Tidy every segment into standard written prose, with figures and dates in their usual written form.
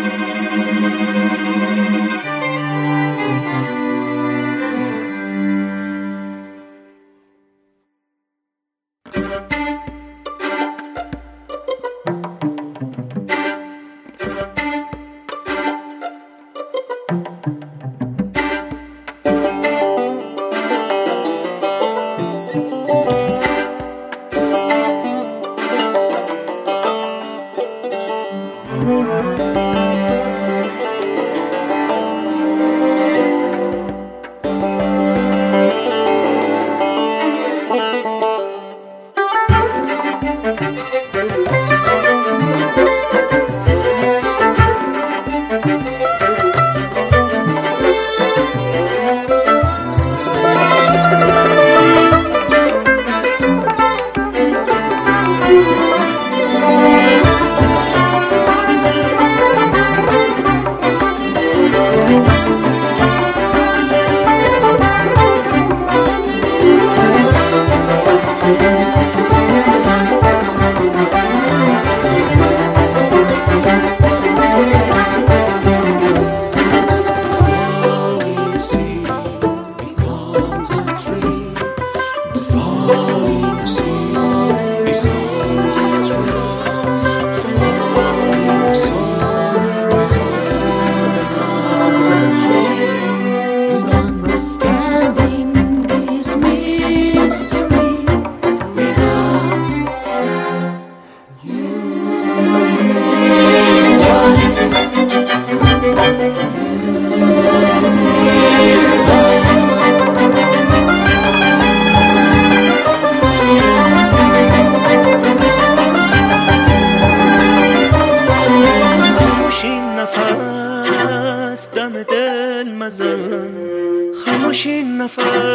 خاموش این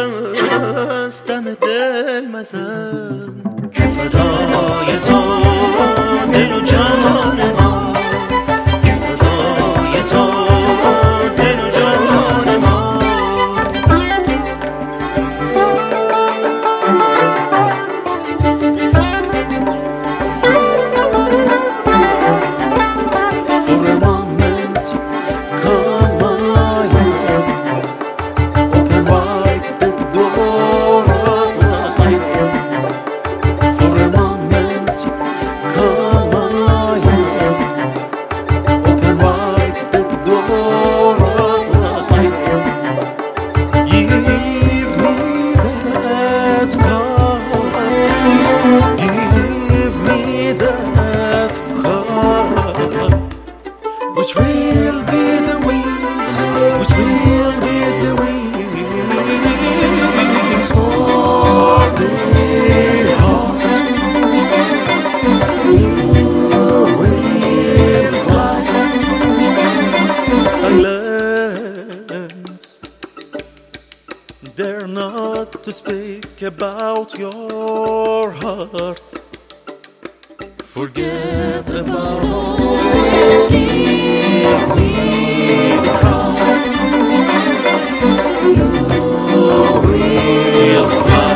نفس دم دل مزن که فدای تو دل و جان ما، که فدای تو دل و جان ما. For a moment come on, open wide the door of life. For a moment come on, open wide the door of life. Give me that cup, give me that cup, which will be the wings, which will be the wings for the heart. You will fly. Silence, dare not to speak about your heart. Forget about all this. Give me the cup. You will fly.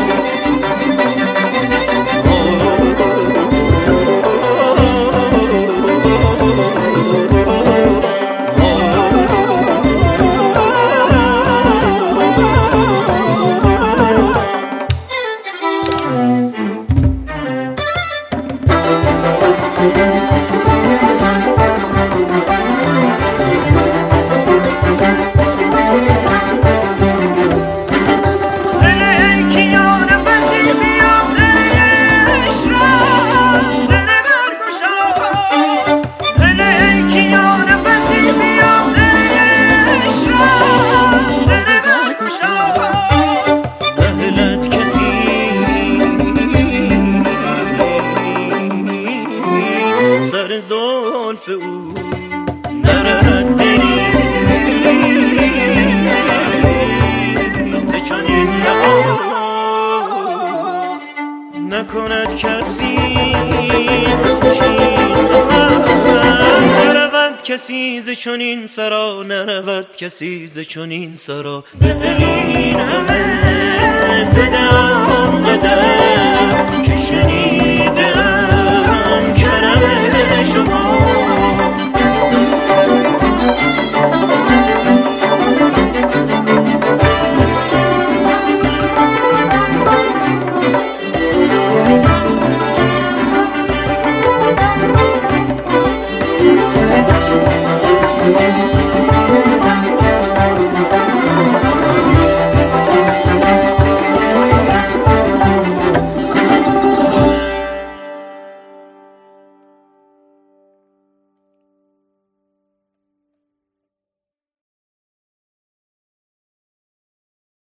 سر زلف او نرد دلی ز چنین لقا نکند کسی ز خوشی سفر نرود کسی ز چنین سرا نرود کسی ز چنین سرا به این همه بدم قدم که شنید